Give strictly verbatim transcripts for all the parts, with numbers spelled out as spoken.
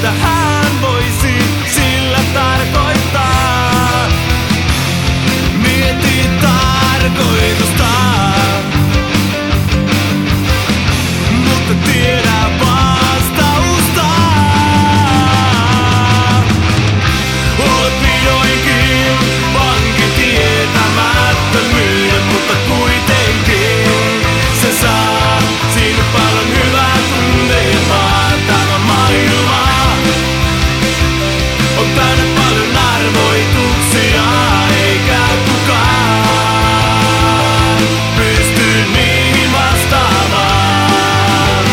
mitä hän voisi sillä tarkoittaa. Mieti tarkoitusta, mutta tiedä vastausta. Olet vihdoinkin vanki tietämättömyyden, mutta kuitenkin se saa sinut paljon hyvää tunnelmaa. Tämä maailma on täynnä paljon arvoituksia, eikä kukaan pysty niihin vastaamaan.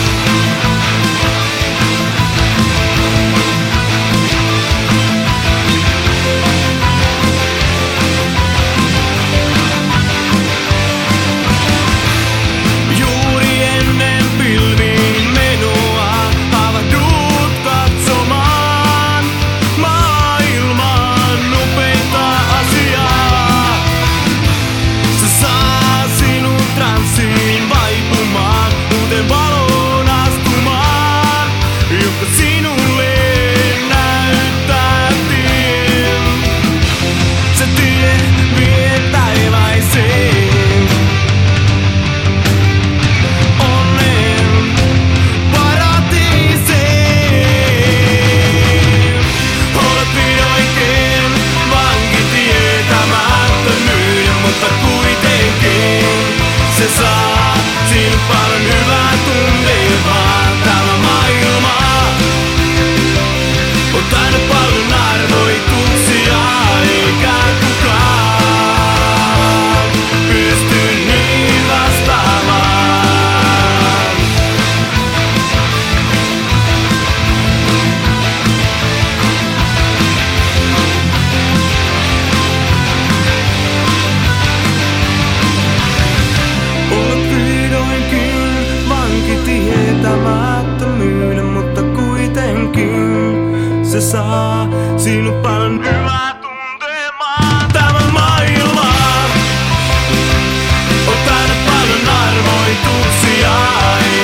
Juuri ennen pilviin menoa havahdut katsomaan maailman nopeinta asiaa. Se saa sinut transsiin vaipumaan, uuteen valoon astumaan, joka sinulle näyttää tien. Se tie vie taivaaseen, onnen paratiiseen. Olet vihdoinkin vanki tietämättömyyden, mutta kuitenkin se saa sinut paljon hyvää tunnelmaa. Tämä maailma on täynnä paljon arvoituksia, eikä kukaan pysty niin vastaamaan. Olet vihdoinkin vanki tietämättömyyden, mutta kuitenkin se saa sinut paljon hyvää tuntemaan. Tämä maailma on täynnä paljon arvoituksia,